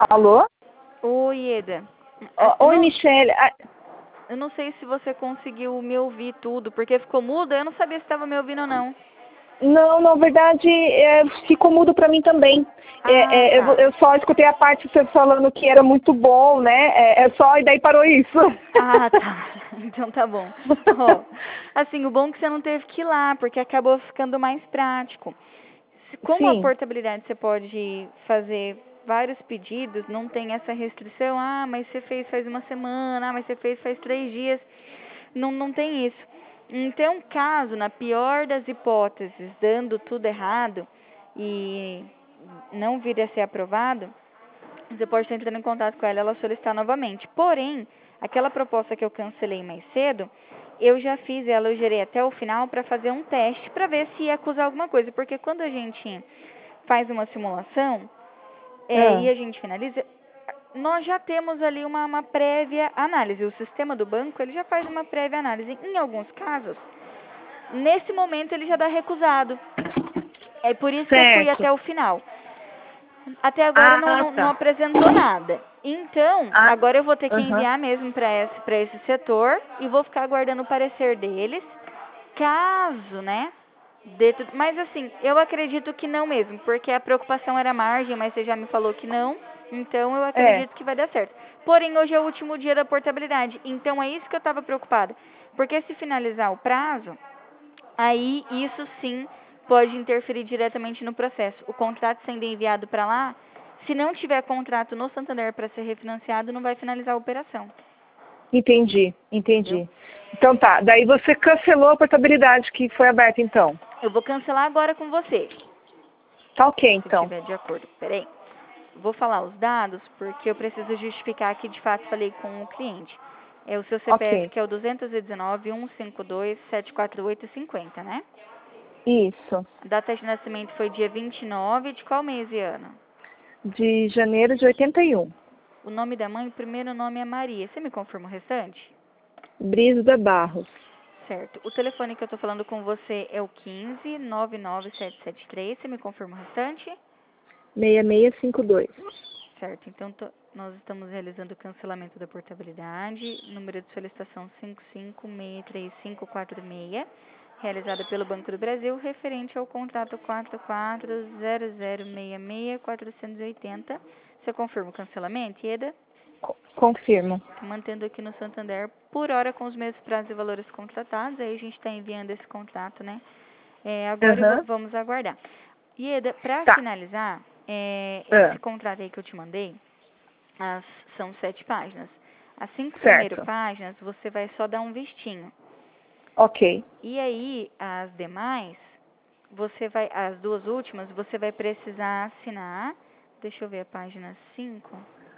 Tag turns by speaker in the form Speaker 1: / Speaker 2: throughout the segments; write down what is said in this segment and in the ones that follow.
Speaker 1: Alô?
Speaker 2: Oi, Eda.
Speaker 1: Oi, Michele.
Speaker 2: Eu não sei se você conseguiu me ouvir tudo, porque ficou mudo, eu não sabia se estava me ouvindo ou não.
Speaker 1: Não, na verdade, ficou mudo para mim também.
Speaker 2: Tá.
Speaker 1: Eu só escutei a parte de você falando que era muito bom, né? E daí parou isso.
Speaker 2: Ah, tá. Então tá bom. Ó, assim, o bom é que você não teve que ir lá, porque acabou ficando mais prático. Como a
Speaker 1: Sim.
Speaker 2: portabilidade você pode fazer vários pedidos, não tem essa restrição, mas você fez faz uma semana, mas você fez faz 3 dias. Não tem isso. Então, caso, na pior das hipóteses, dando tudo errado e não vir a ser aprovado, você pode estar entrando em contato com ela solicitar novamente. Porém, aquela proposta que eu cancelei mais cedo, eu já fiz ela, eu gerei até o final para fazer um teste para ver se ia acusar alguma coisa. Porque quando a gente faz uma simulação e a gente finaliza, nós já temos ali uma prévia análise. O sistema do banco, ele já faz uma prévia análise. Em alguns casos, nesse momento ele já dá recusado. É por isso que eu fui até o final. Até agora não apresentou nada. Então, agora eu vou ter que enviar mesmo para esse setor e vou ficar aguardando o parecer deles. Caso, né? Mas assim, eu acredito que não mesmo, porque a preocupação era a margem, mas você já me falou que não. Então eu acredito que vai dar certo. Porém, hoje é o último dia da portabilidade. Então é isso que eu estava preocupada. Porque se finalizar o prazo, aí isso sim pode interferir diretamente no processo. O contrato sendo enviado para lá, se não tiver contrato no Santander para ser refinanciado, não vai finalizar a operação.
Speaker 1: Entendi.
Speaker 2: Entendeu?
Speaker 1: Então tá, daí você cancelou a portabilidade que foi aberta então.
Speaker 2: Eu vou cancelar agora com você.
Speaker 1: Tá ok,
Speaker 2: Se
Speaker 1: então.
Speaker 2: estiver de acordo. Peraí. Vou falar os dados porque eu preciso justificar que de fato falei com o cliente. É o seu CPF que é o 219-152-74850, né?
Speaker 1: Isso.
Speaker 2: A data de nascimento foi dia 29 de qual mês e ano?
Speaker 1: De janeiro de 81.
Speaker 2: O nome da mãe, o primeiro nome é Maria. Você me confirma o restante?
Speaker 1: Brisda Barros.
Speaker 2: Certo. O telefone que eu tô falando com você é o 15-99773. Você me confirma o restante?
Speaker 1: 6652.
Speaker 2: Certo. Então, nós estamos realizando o cancelamento da portabilidade. Número de solicitação 5563546. Realizada pelo Banco do Brasil, referente ao contrato 440066-480. Você confirma o cancelamento, Ieda?
Speaker 1: Confirmo.
Speaker 2: Mantendo aqui no Santander, por hora com os mesmos prazos e valores contratados. Aí a gente está enviando esse contrato, né? Agora vamos aguardar. Ieda, para finalizar, esse contrato aí que eu te mandei, são 7 páginas. As 5 primeiras páginas, você vai só dar um vistinho.
Speaker 1: Ok.
Speaker 2: E aí, as demais, as 2 últimas, você vai precisar assinar. Deixa eu ver a página 5.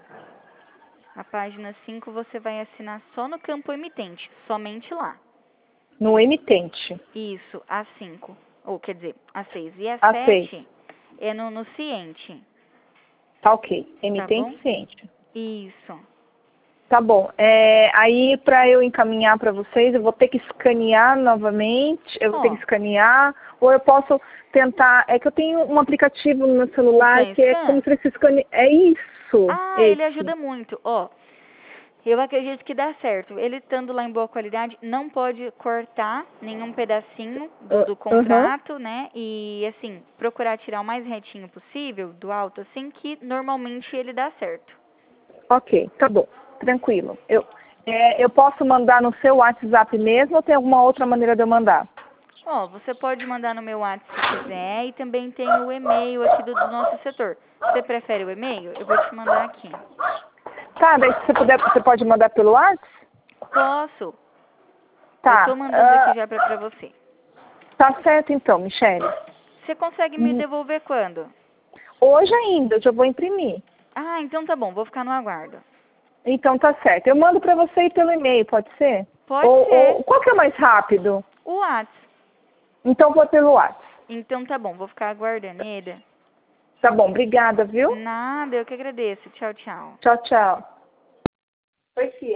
Speaker 2: A página 5 você vai assinar só no campo emitente, somente lá.
Speaker 1: No emitente.
Speaker 2: Isso, a 5. Ou quer dizer, a 6. E a 7 é no ciente.
Speaker 1: Tá ok. Emitente ciente.
Speaker 2: Isso.
Speaker 1: Tá bom. Aí, para eu encaminhar para vocês, eu vou ter que escanear novamente. Eu vou ter que escanear. Ou eu posso tentar. É que eu tenho um aplicativo no meu celular que é como se fosse escanear. É isso.
Speaker 2: Ele ajuda muito. Eu acredito que dá certo. Ele estando lá em boa qualidade, não pode cortar nenhum pedacinho do contrato, né? E, assim, procurar tirar o mais retinho possível do alto, assim, que normalmente ele dá certo.
Speaker 1: Ok, tá bom. Tranquilo. Eu posso mandar no seu WhatsApp mesmo ou tem alguma outra maneira de eu mandar?
Speaker 2: Você pode mandar no meu WhatsApp se quiser e também tem o e-mail aqui do nosso setor. Você prefere o e-mail? Eu vou te mandar aqui.
Speaker 1: Tá, daí se você puder, você pode mandar pelo WhatsApp?
Speaker 2: Posso.
Speaker 1: Tá.
Speaker 2: Eu tô mandando aqui já pra você.
Speaker 1: Tá certo então, Michele.
Speaker 2: Você consegue me devolver quando?
Speaker 1: Hoje ainda, eu já vou imprimir.
Speaker 2: Então tá bom, vou ficar no aguardo.
Speaker 1: Então tá certo. Eu mando pra você pelo e-mail, pode ser?
Speaker 2: Pode ser.
Speaker 1: Qual que é mais rápido?
Speaker 2: O WhatsApp.
Speaker 1: Então vou pelo WhatsApp.
Speaker 2: Então tá bom, vou ficar aguardando, Eda.
Speaker 1: Tá bom, obrigada, viu?
Speaker 2: Nada, eu que agradeço. Tchau, tchau.
Speaker 1: Tchau, tchau. Oi, filha.